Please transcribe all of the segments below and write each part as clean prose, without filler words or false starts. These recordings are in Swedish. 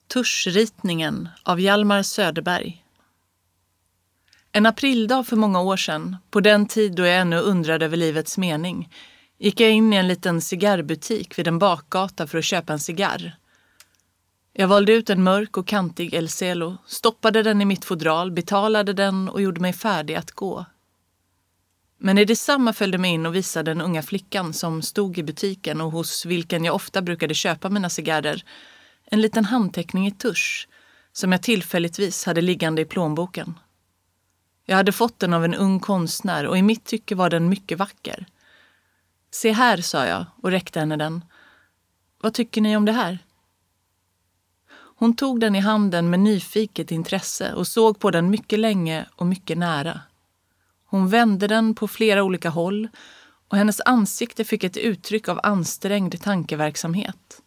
Tuschritningen av Hjalmar Söderberg. En aprildag för många år sedan, på den tid då jag ännu undrade över livets mening, gick jag in i en liten cigarrbutik vid en bakgata för att köpa en cigarr. Jag valde ut en mörk och kantig El Cielo, stoppade den i mitt fodral, betalade den och gjorde mig färdig att gå. Men i detsamma följde mig in och visade den unga flickan som stod i butiken och hos vilken jag ofta brukade köpa mina cigarrer en liten handteckning i tusch som jag tillfälligtvis hade liggande i plånboken. Jag hade fått den av en ung konstnär och i mitt tycke var den mycket vacker. Se här, sa jag och räckte henne den. Vad tycker ni om det här? Hon tog den i handen med nyfiket intresse och såg på den mycket länge och mycket nära. Hon vände den på flera olika håll och hennes ansikte fick ett uttryck av ansträngd tankeverksamhet.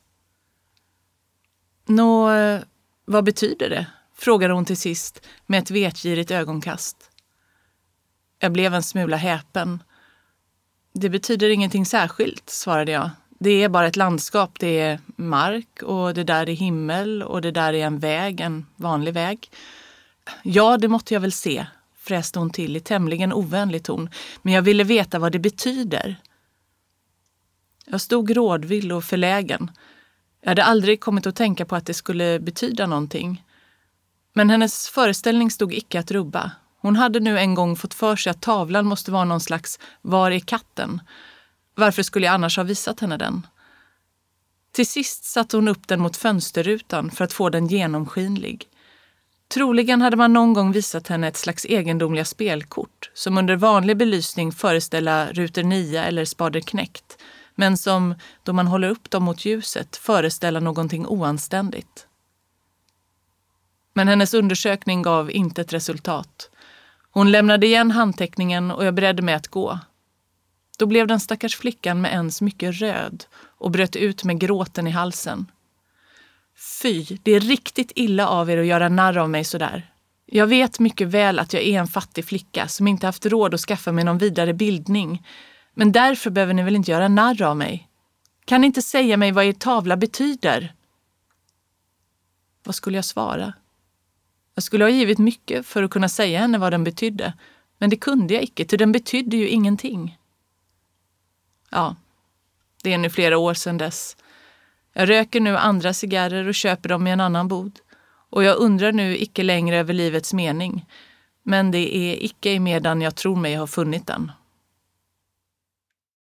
Nå, vad betyder det? Frågade hon till sist med ett vetgirigt ögonkast. Jag blev en smula häpen. Det betyder ingenting särskilt, svarade jag. Det är bara ett landskap, det är mark och det där är himmel och det där är en väg, en vanlig väg. Ja, det måtte jag väl se, fräste hon till i tämligen ovänlig ton, men jag ville veta vad det betyder. Jag stod rådvill och förlägen. Jag hade aldrig kommit att tänka på att det skulle betyda någonting. Men hennes föreställning stod icke att rubba. Hon hade nu en gång fått för sig att tavlan måste vara någon slags "Var är katten?" Varför skulle jag annars ha visat henne den? Till sist satte hon upp den mot fönsterrutan för att få den genomskinlig. Troligen hade man någon gång visat henne ett slags egendomliga spelkort som under vanlig belysning föreställa ruter 9 eller spader knäckt, men som, då man håller upp dem mot ljuset, föreställer någonting oanständigt. Men hennes undersökning gav inte ett resultat. Hon lämnade igen handteckningen och jag beredde mig att gå. Då blev den stackars flickan med ens mycket röd och bröt ut med gråten i halsen. Fy, det är riktigt illa av er att göra narr av mig sådär. Jag vet mycket väl att jag är en fattig flicka som inte haft råd att skaffa mig någon vidare bildning. Men därför behöver ni väl inte göra narr av mig. Kan ni inte säga mig vad er tavla betyder? Vad skulle jag svara? Jag skulle ha givit mycket för att kunna säga henne vad den betydde. Men det kunde jag icke, ty den betydde ju ingenting. Ja, det är nu flera år sedan dess. Jag röker nu andra cigarrer och köper dem i en annan bod. Och jag undrar nu icke längre över livets mening. Men det är icke i medan jag tror mig ha funnit den.